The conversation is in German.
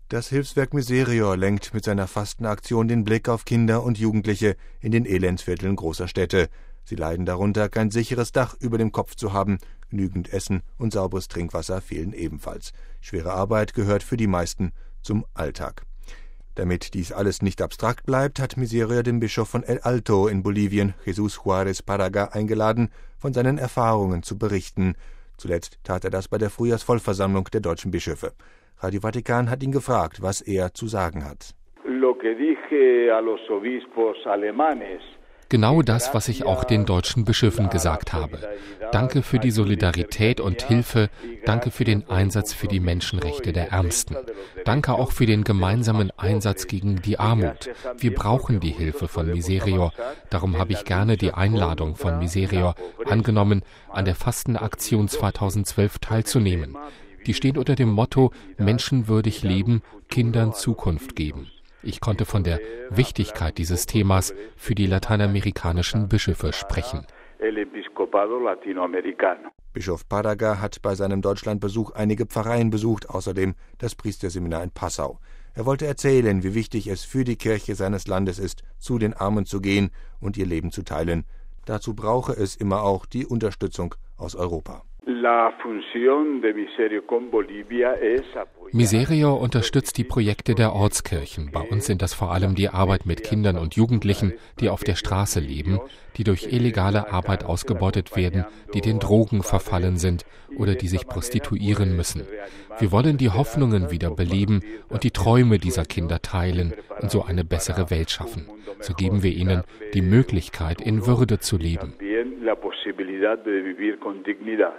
Das Hilfswerk Miserior lenkt mit seiner Fastenaktion den Blick auf Kinder und Jugendliche in den Elendsvierteln großer Städte. Sie leiden darunter, kein sicheres Dach über dem Kopf zu haben. Genügend Essen und sauberes Trinkwasser fehlen ebenfalls. Schwere Arbeit gehört für die meisten zum Alltag. Damit dies alles nicht abstrakt bleibt, hat Miserior den Bischof von El Alto in Bolivien, Jesús Juárez Parraga, eingeladen, von seinen Erfahrungen zu berichten. Zuletzt tat er das bei der Frühjahrsvollversammlung der deutschen Bischöfe. Radio Vatikan hat ihn gefragt, was er zu sagen hat. Genau das, was ich auch den deutschen Bischöfen gesagt habe. Danke für die Solidarität und Hilfe, danke für den Einsatz für die Menschenrechte der Ärmsten. Danke auch für den gemeinsamen Einsatz gegen die Armut. Wir brauchen die Hilfe von Miserior. Darum habe ich gerne die Einladung von Miserior angenommen, an der Fastenaktion 2012 teilzunehmen. Die steht unter dem Motto menschenwürdig leben, Kindern Zukunft geben. Ich konnte von der Wichtigkeit dieses Themas für die lateinamerikanischen Bischöfe sprechen. Bischof Parraga hat bei seinem Deutschlandbesuch einige Pfarreien besucht, außerdem das Priesterseminar in Passau. Er wollte erzählen, wie wichtig es für die Kirche seines Landes ist, zu den Armen zu gehen und ihr Leben zu teilen. Dazu brauche es immer auch die Unterstützung aus Europa. Miserior unterstützt die Projekte der Ortskirchen. Bei uns sind das vor allem die Arbeit mit Kindern und Jugendlichen, die auf der Straße leben, die durch illegale Arbeit ausgebeutet werden, die den Drogen verfallen sind oder die sich prostituieren müssen. Wir wollen die Hoffnungen wieder beleben und die Träume dieser Kinder teilen und so eine bessere Welt schaffen. So geben wir ihnen die Möglichkeit, in Würde zu leben.